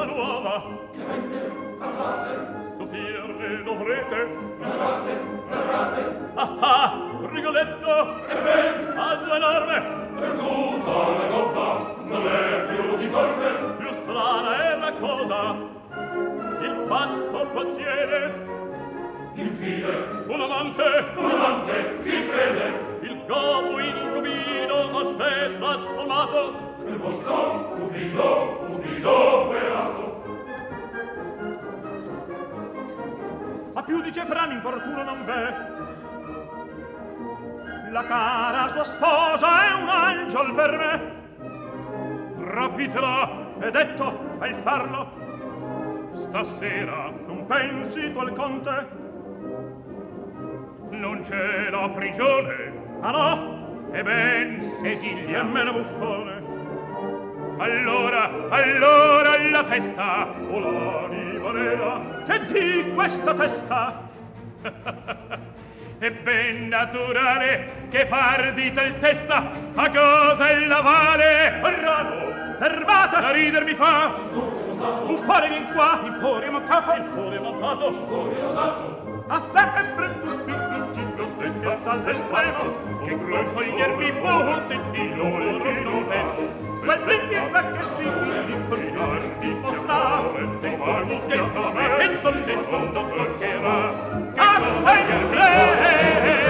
la nuova che venne, parlate, stupirne dovrete, narrate, ah, Rigoletto, e ben, azzo enorme, perduta la gobba, non è più difforme, più strana è la cosa, il pazzo possiede, infine, un amante, chi crede, il gobo incubino a sé trasformato, nel vostro cupido beato. A più di Cefrano importuno non v'è, la cara sua sposa è un angiol per me. Rapitela, è detto, al farlo, stasera non pensi tu al conte? Non c'è la prigione. Ah no? E ben Cecilia. Nemmeno buffone. Allora la festa. O l'anima nera, che di questa testa? È ben naturale che far di tal testa a cosa ella vale. Ramo, fermate! Da rider mi fa. Buffone vien qua, Il fuori è montato. a sempre tu spingi lo stender dall'estremo, Che cruel cogliermi punti di loro non quel brinchina che spingi con ardi potrà, dei guardi che il momento di fondo bloccherà. a sempre